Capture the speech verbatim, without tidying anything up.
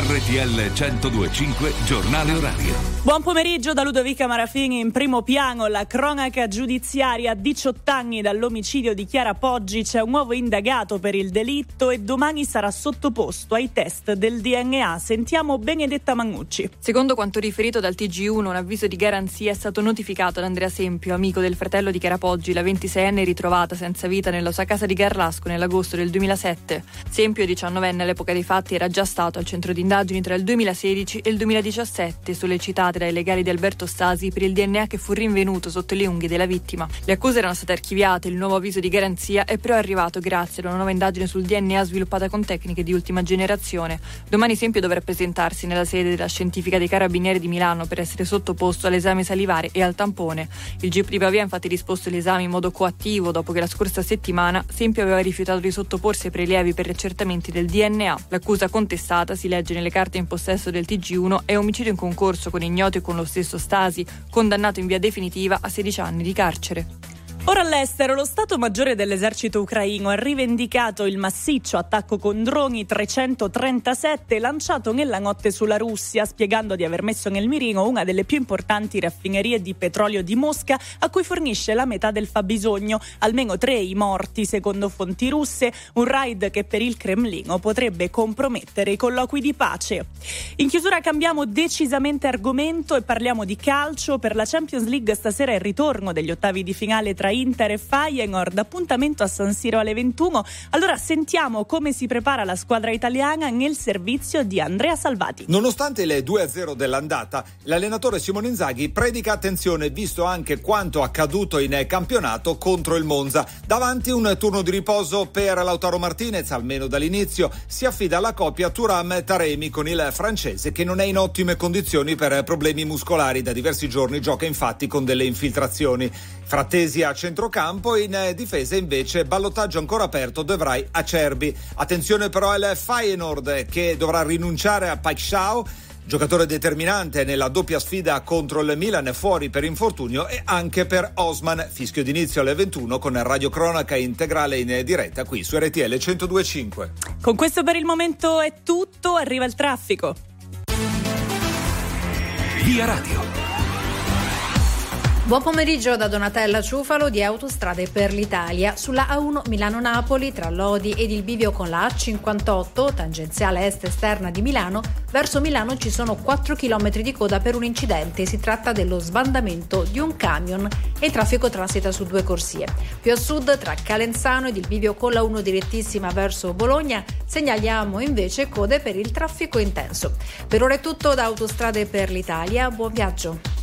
R T L centodue e cinque Giornale Orario. Buon pomeriggio da Ludovica Marafini. In primo piano la cronaca giudiziaria. A diciotto anni dall'omicidio di Chiara Poggi c'è un nuovo indagato per il delitto e domani sarà sottoposto ai test del D N A. Sentiamo Benedetta Mangucci. Secondo quanto riferito dal T G uno, un avviso di garanzia è stato notificato ad Andrea Sempio, amico del fratello di Chiara Poggi, la ventiseienne ritrovata senza vita nella sua casa di Garlasco nell'agosto del duemilasette. Sempio, diciannovenne all'epoca dei fatti, era già stato al centro di indagini tra il duemilasedici e il duemiladiciassette, sollecitate dai legali di Alberto Stasi per il D N A che fu rinvenuto sotto le unghie della vittima. Le accuse erano state archiviate, il nuovo avviso di garanzia è però arrivato grazie ad una nuova indagine sul D N A sviluppata con tecniche di ultima generazione. Domani Sempio dovrà presentarsi nella sede della Scientifica dei Carabinieri di Milano per essere sottoposto all'esame salivare e al tampone. Il G I P di Pavia ha infatti disposto l'esame in modo coattivo dopo che la scorsa settimana Sempio aveva rifiutato di sottoporsi ai prelievi per gli accertamenti del D N A. L'accusa contestata, si legge nelle carte in possesso del T G uno, è omicidio in concorso con ignoti e con lo stesso Stasi, condannato in via definitiva a sedici anni di carcere. Ora all'estero, lo Stato Maggiore dell'Esercito ucraino ha rivendicato il massiccio attacco con droni trecentotrentasette lanciato nella notte sulla Russia, spiegando di aver messo nel mirino una delle più importanti raffinerie di petrolio di Mosca, a cui fornisce la metà del fabbisogno. Almeno tre i morti, secondo fonti russe, un raid che per il Cremlino potrebbe compromettere i colloqui di pace. In chiusura cambiamo decisamente argomento e parliamo di calcio. Per la Champions League stasera è il ritorno degli ottavi di finale tra Inter e Feyenoord, appuntamento a San Siro alle ventuno. Allora sentiamo come si prepara la squadra italiana nel servizio di Andrea Salvati. Nonostante le due a zero dell'andata, l'allenatore Simone Inzaghi predica attenzione visto anche quanto accaduto in campionato contro il Monza. Davanti un turno di riposo per Lautaro Martinez, almeno dall'inizio. Si affida alla coppia Thuram-Taremi con il francese che non è in ottime condizioni per problemi muscolari. Da diversi giorni gioca infatti con delle infiltrazioni. Frattesi a centrocampo, in difesa invece ballottaggio ancora aperto De Vrij Acerbi. Attenzione però al Feyenoord che dovrà rinunciare a Paixão, giocatore determinante nella doppia sfida contro il Milan, fuori per infortunio, e anche per Osman. Fischio d'inizio alle ventuno con Radio Cronaca integrale in diretta qui su R T L centodue e cinque. Con questo per il momento è tutto, arriva il traffico. Via Radio. Buon pomeriggio da Donatella Ciufalo di Autostrade per l'Italia. Sulla A uno Milano-Napoli tra Lodi ed il bivio con la A cinquantotto, tangenziale est esterna di Milano, verso Milano ci sono quattro chilometri di coda per un incidente. Si tratta dello sbandamento di un camion e il traffico transita su due corsie. Più a sud tra Calenzano ed il bivio con la uno direttissima verso Bologna segnaliamo invece code per il traffico intenso. Per ora è tutto da Autostrade per l'Italia, buon viaggio.